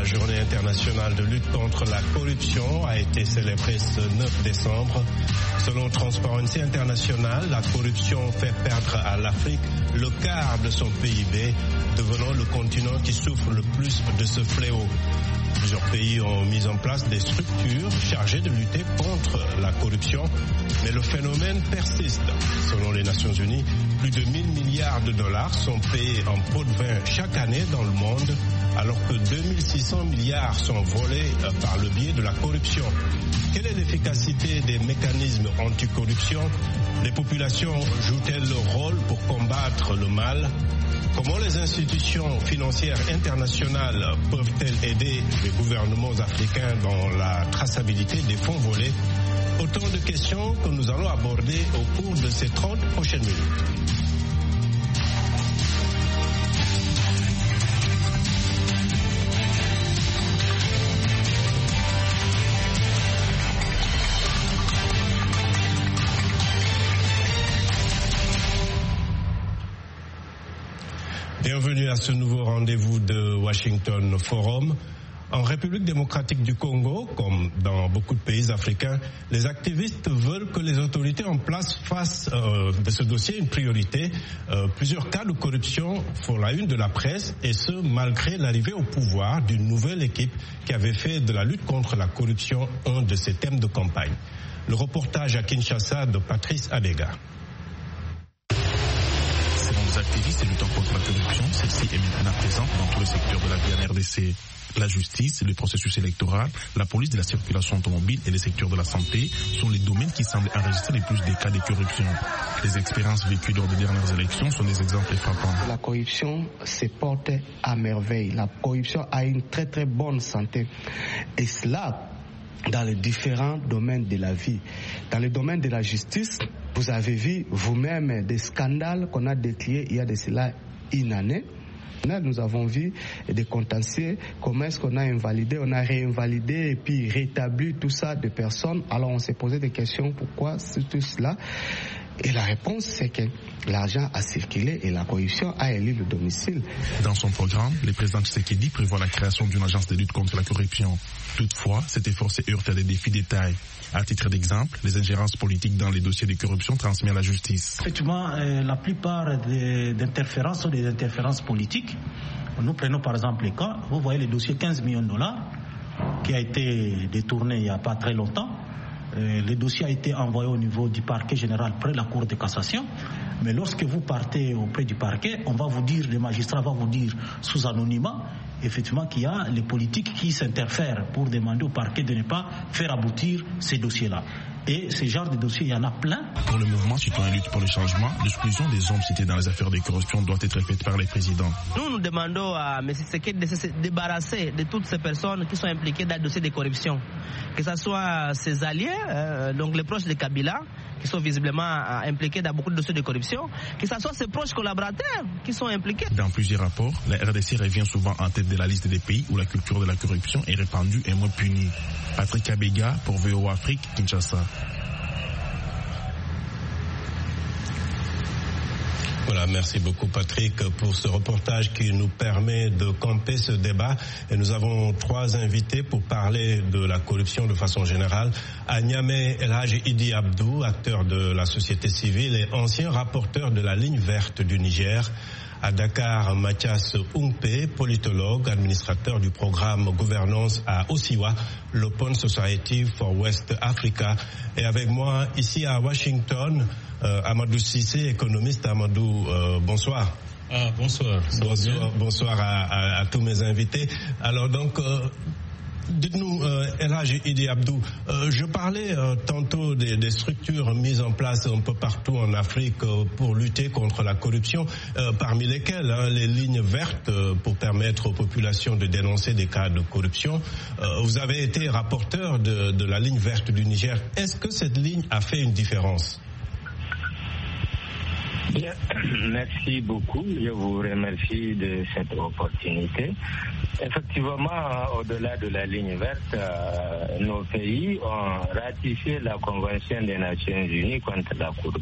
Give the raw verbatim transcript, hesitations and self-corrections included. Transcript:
La journée internationale de lutte contre la corruption a été célébrée ce neuf décembre. Selon Transparency International, la corruption fait perdre à l'Afrique le quart de son P I B, devenant le continent qui souffre le plus de ce fléau. Plusieurs pays ont mis en place des structures chargées de lutter contre la corruption, mais le phénomène persiste. Selon les Nations Unies, plus de mille milliards de dollars sont payés en pots de vin chaque année dans le monde, alors que deux mille six cents milliards sont volés par le biais de la corruption. Quelle est l'efficacité des mécanismes anticorruption? Les populations jouent-elles leur rôle pour combattre le mal? Comment les institutions financières internationales peuvent-elles aider les gouvernements africains dans la traçabilité des fonds volés? Autant de questions que nous allons aborder au cours de ces trente prochaines minutes. Bienvenue à ce nouveau rendez-vous de Washington Forum. En République démocratique du Congo, comme dans beaucoup de pays africains, les activistes veulent que les autorités en place fassent euh, de ce dossier une priorité. Euh, plusieurs cas de corruption font la une de la presse, et ce, malgré l'arrivée au pouvoir d'une nouvelle équipe qui avait fait de la lutte contre la corruption un de ses thèmes de campagne. Le reportage à Kinshasa de Patrice Adega. Les activistes et luttant contre la corruption, celle-ci est maintenant présente dans tous les secteurs de la V N R D C. La justice, le processus électoral, la police de la circulation automobile et les secteurs de la santé sont les domaines qui semblent enregistrer les plus de cas de corruption. Les expériences vécues lors des dernières élections sont des exemples frappants. La corruption se porte à merveille. La corruption a une très très bonne santé. Et cela dans les différents domaines de la vie. Dans le domaine de la justice, vous avez vu vous-même des scandales qu'on a décriés il y a de cela une année. Nous avons vu des contentieux, comment est-ce qu'on a invalidé, on a réinvalidé et puis rétabli tout ça de personnes. Alors on s'est posé des questions, pourquoi c'est tout cela? Et la réponse, c'est que l'argent a circulé et la corruption a élu le domicile. Dans son programme, le président Tshisekedi prévoit la création d'une agence de lutte contre la corruption. Toutefois, cet effort se heurte à des défis de taille. À titre d'exemple, les ingérences politiques dans les dossiers de corruption transmis à la justice. Effectivement, euh, la plupart des interférences sont des interférences politiques. Nous prenons par exemple les cas, vous voyez le dossier quinze millions de dollars qui a été détourné il n'y a pas très longtemps. Euh, le dossier a été envoyé au niveau du parquet général près de la Cour de cassation. Mais lorsque vous partez auprès du parquet, on va vous dire, le magistrat va vous dire sous anonymat, effectivement, qu'il y a les politiques qui s'interfèrent pour demander au parquet de ne pas faire aboutir ces dossiers-là. Et ce genre de dossiers, il y en a plein. Pour le mouvement citoyen lutte pour le changement, l'exclusion des hommes cités dans les affaires de corruption doit être faite par les présidents. Nous, nous demandons à M. Tshisekedi de se débarrasser de toutes ces personnes qui sont impliquées dans le dossier de corruption. Que ce soit ses alliés, euh, donc les proches de Kabila, qui sont visiblement euh, impliqués dans beaucoup de dossiers de corruption, que ce soit ses proches collaborateurs qui sont impliqués. Dans plusieurs rapports, la R D C revient souvent en tête de la liste des pays où la culture de la corruption est répandue et moins punie. Patrick Abega pour V O Afrique, Kinshasa. Voilà, merci beaucoup Patrick pour ce reportage qui nous permet de camper ce débat. Et nous avons trois invités pour parler de la corruption de façon générale. À Niamey, El Hadji Idi Abdou, acteur de la société civile et ancien rapporteur de la ligne verte du Niger. À Dakar, Mathias Oumpe, politologue, administrateur du programme gouvernance à Osiwa, l'Open Society for West Africa. Et avec moi, ici à Washington, euh, Amadou Cissé, économiste. Amadou, euh, bonsoir. Ah, bonsoir. Bonsoir, bonsoir à, à, à tous mes invités. Alors donc, euh, dites-nous, euh, El Hadji Idi Abdou, euh, je parlais euh, tantôt des, des structures mises en place un peu partout en Afrique euh, pour lutter contre la corruption, euh, parmi lesquelles hein, les lignes vertes euh, pour permettre aux populations de dénoncer des cas de corruption. Euh, vous avez été rapporteur de, de la ligne verte du Niger. Est-ce que cette ligne a fait une différence? Bien, merci beaucoup. Je vous remercie de cette opportunité. Effectivement, au-delà de la ligne verte, euh, nos pays ont ratifié la Convention des Nations Unies contre la corruption.